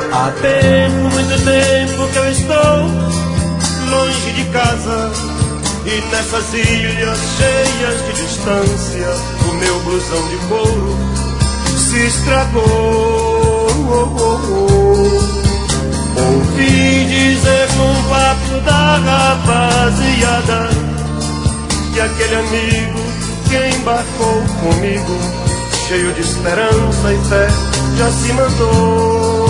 Há tempo, muito tempo que eu estou longe de casa, e nessas ilhas cheias de distância o meu blusão de couro se estragou. Ouvi dizer num papo da rapaziada que aquele amigo que embarcou comigo, cheio de esperança e fé, já se mandou.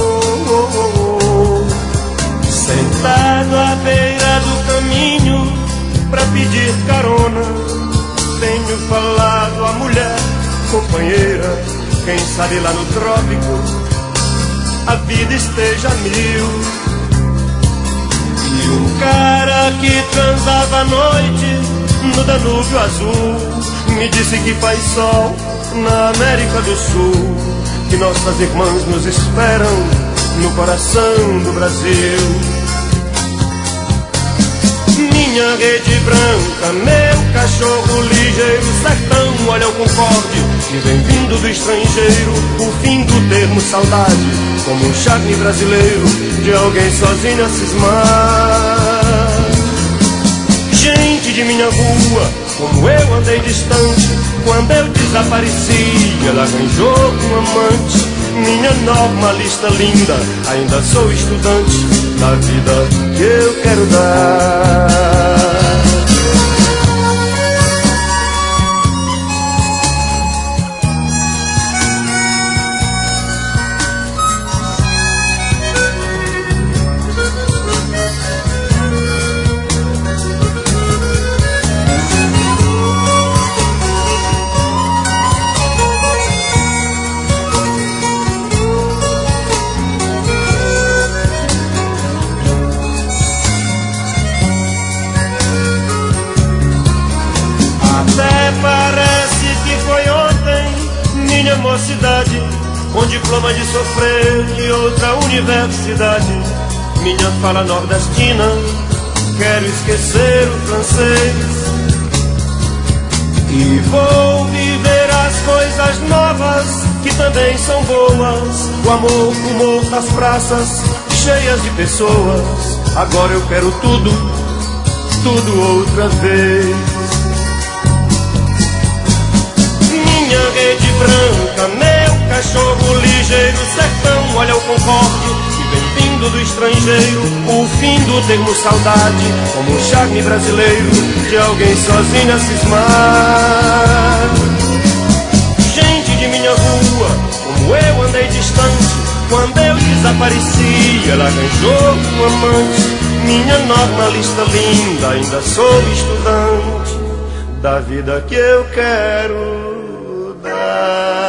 Sentado à beira do caminho pra pedir carona, tenho falado à mulher companheira, quem sabe lá no trópico a vida esteja a mil. E um cara que transava à noite no Danúbio Azul me disse que faz sol na América do Sul, que nossas irmãs nos esperam no coração do Brasil. Minha rede branca, meu cachorro ligeiro, sertão, olha o concorde que vem vindo do estrangeiro, o fim do termo saudade, como um charme brasileiro de alguém sozinho a cismar. Gente de minha rua, como eu andei distante, quando eu desapareci, ela arranjou um amante. Minha normalista linda, ainda sou estudante da vida que eu quero dar. Mocidade, com diploma de sofrer de outra universidade. Minha fala nordestina, quero esquecer o francês e vou viver as coisas novas que também são boas. O amor, o humor das praças cheias de pessoas. Agora eu quero tudo, tudo outra vez. Minha rede branca, meu cachorro ligeiro, sertão, olha o concorde que vem vindo do estrangeiro, o fim do termo saudade, como um charme brasileiro de alguém sozinho a cismar. Gente de minha rua, como eu andei distante, quando eu desapareci, ela arranjou um amante. Minha normalista linda, ainda sou estudante da vida que eu quero dar.